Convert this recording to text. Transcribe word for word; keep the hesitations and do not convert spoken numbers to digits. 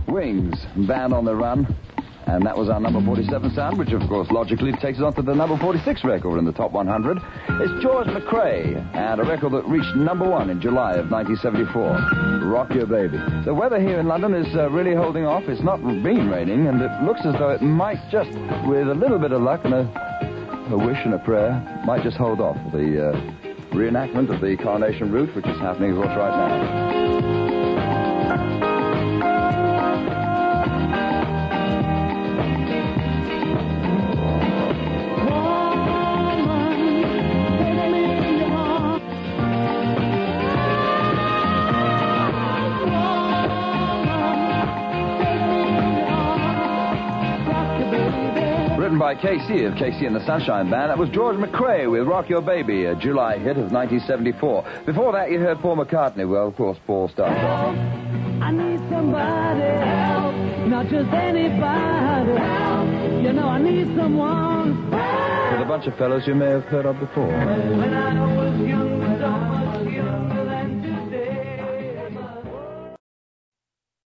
Wings, Band on the Run. And that was our number forty-seven sound, which, of course, logically takes us on to the number forty-six record in the top one hundred. It's George McCrae, and a record that reached number one in July of nineteen seventy-four, Rock Your Baby. The weather here in London is uh, really holding off. It's not been raining, and it looks as though it might just, with a little bit of luck and a, a wish and a prayer, might just hold off the uh, reenactment of the Coronation Route, which is happening, of course, right now. By K C of K C and the Sunshine Band. That was George McCrae with Rock Your Baby, a July hit of nineteen seventy-four. Before that, you heard Paul McCartney. Well, of course, Paul started off. I need somebody help, not just anybody help. You know, I need someone With a bunch of fellows you may have heard of before. When I was young,